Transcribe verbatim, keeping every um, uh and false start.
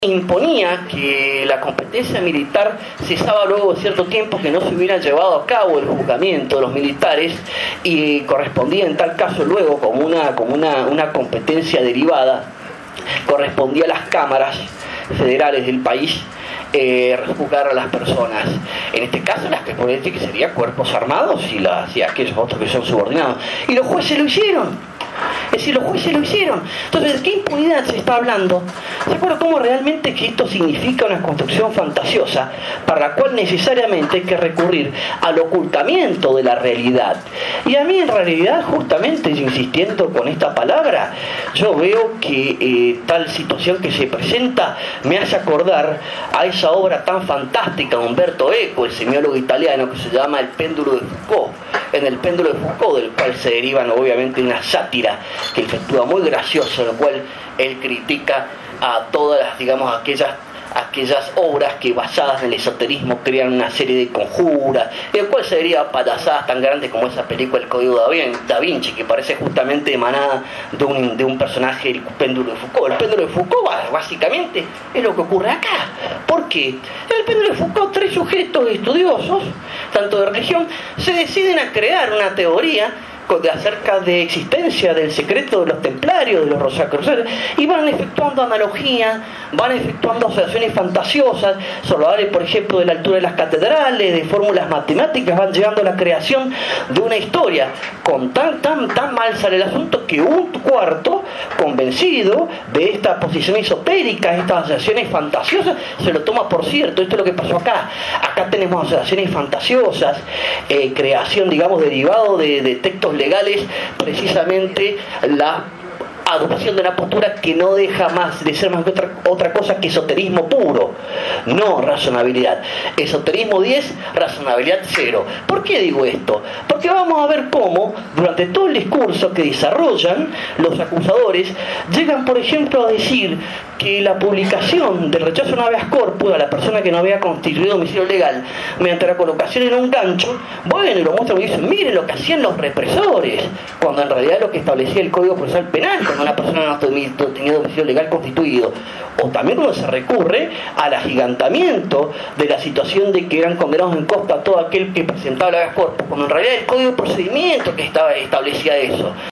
imponía que la competencia militar cesaba luego de cierto tiempo que no se hubiera llevado a cabo el juzgamiento de los militares y correspondía en tal caso luego como una, como una, una competencia derivada, correspondía a las cámaras federales del país eh, juzgar a las personas, en este caso las que por que serían cuerpos armados y, las, y aquellos otros que son subordinados, y los jueces lo hicieron. Es decir, los jueces lo hicieron. Entonces, ¿de qué impunidad se está hablando? ¿Se acuerdan cómo realmente que esto significa una construcción fantasiosa para la cual necesariamente hay que recurrir al ocultamiento de la realidad? Y a mí en realidad, justamente insistiendo con esta palabra, yo veo que eh, tal situación que se presenta me hace acordar a esa obra tan fantástica de Umberto Eco, el semiólogo italiano, que se llama El péndulo de Foucault. En El péndulo de Foucault, del cual se derivan obviamente una sátira que efectúa muy gracioso, en lo cual él critica a todas las, digamos, aquellas aquellas obras que basadas en el esoterismo crean una serie de conjuras, el cual se deriva payasadas tan grandes como esa película El Código Da Vinci, que parece justamente emanada de un, de un personaje, el péndulo de Foucault. El péndulo de Foucault básicamente es lo que ocurre acá. ¿Por qué? En el péndulo de Foucault, tres sujetos estudiosos, tanto de religión, se deciden a crear una teoría de acerca de existencia del secreto de los templarios, de los rosacruceros, y van efectuando analogías, van efectuando asociaciones fantasiosas, solo hablan, por ejemplo, de la altura de las catedrales, de fórmulas matemáticas, van llegando a la creación de una historia. Con tan, tan, tan mal sale el asunto que un cuarto, convencido de esta posición esotérica, estas asociaciones fantasiosas, se lo toma por cierto. Esto es lo que pasó acá. Acá tenemos asociaciones fantasiosas, eh, creación, digamos, derivado de, de textos legales, precisamente la adopción de una postura que no deja más de ser más que otra, otra cosa que esoterismo puro, no razonabilidad. Esoterismo diez, razonabilidad cero. ¿Por qué digo esto? Porque vamos a ver cómo durante todo el discurso que desarrollan los acusadores llegan, por ejemplo, a decir que la publicación del rechazo a un habeas corpus a la persona que no había constituido domicilio legal mediante la colocación en un gancho, bueno, y lo muestran y dicen, miren lo que hacían los represores, cuando en realidad lo que establecía el Código Procesal Penal, cuando una persona no tenía domicilio legal constituido. O también cuando se recurre al agigantamiento de la situación de que eran condenados en costa a todo aquel que presentaba el habeas corpus, cuando en realidad el Código de Procedimiento que estaba establecía eso.